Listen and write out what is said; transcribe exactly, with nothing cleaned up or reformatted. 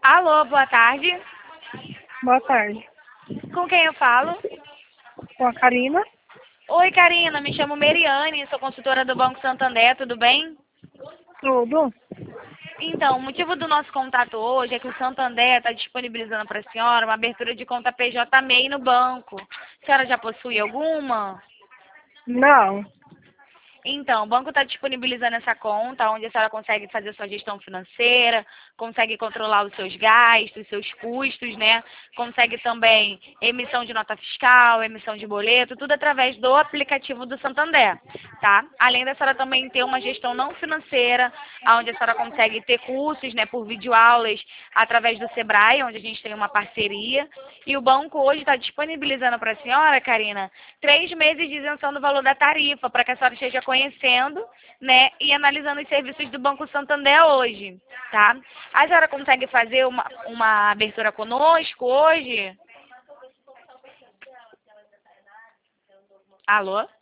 Alô, boa tarde. Boa tarde. Com quem eu falo? Com a Karina? Oi, Karina, me chamo Meriane, sou consultora do Banco Santander, tudo bem? Tudo? Então, o motivo do nosso contato hoje é que o Santander está disponibilizando para a senhora uma abertura de conta P J M E I no banco. A senhora já possui alguma? Não. Então, o banco está disponibilizando essa conta, onde a senhora consegue fazer sua gestão financeira, consegue controlar os seus gastos, seus custos, né? Consegue também emissão de nota fiscal, emissão de boleto, tudo através do aplicativo do Santander, tá? Além da senhora também ter uma gestão não financeira, onde a senhora consegue ter cursos, né, por videoaulas através do Sebrae, onde a gente tem uma parceria. E o banco hoje está disponibilizando para a senhora, Karina, três meses de isenção do valor da tarifa, para que a senhora esteja conhecendo, né, e analisando os serviços do Banco Santander hoje, tá? A senhora consegue fazer uma, uma abertura conosco hoje? Alô?